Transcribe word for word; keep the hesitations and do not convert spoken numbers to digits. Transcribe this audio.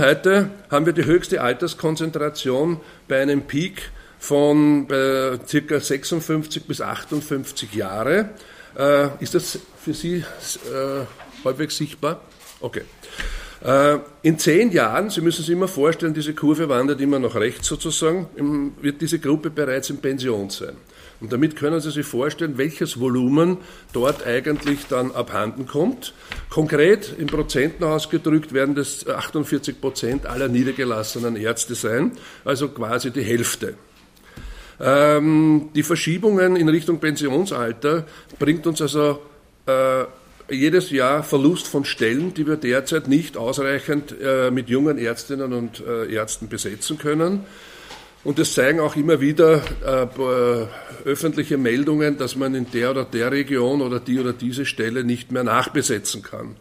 Heute haben wir die höchste Alterskonzentration bei einem Peak von äh, ca. sechsundfünfzig bis achtundfünfzig Jahre. Äh, ist das für Sie äh, halbwegs sichtbar? Okay. Äh, in zehn Jahren, Sie müssen sich immer vorstellen, diese Kurve wandert immer nach rechts sozusagen, im, wird diese Gruppe bereits in Pension sein. Und damit können Sie sich vorstellen, welches Volumen dort eigentlich dann abhanden kommt. Konkret in Prozenten ausgedrückt werden das achtundvierzig Prozent aller niedergelassenen Ärzte sein, also quasi die Hälfte. Ähm, die Verschiebungen in Richtung Pensionsalter bringt uns also äh, jedes Jahr Verlust von Stellen, die wir derzeit nicht ausreichend äh, mit jungen Ärztinnen und äh, Ärzten besetzen können. Und es zeigen auch immer wieder äh, öffentliche Meldungen, dass man in der oder der Region oder die oder diese Stelle nicht mehr nachbesetzen kann.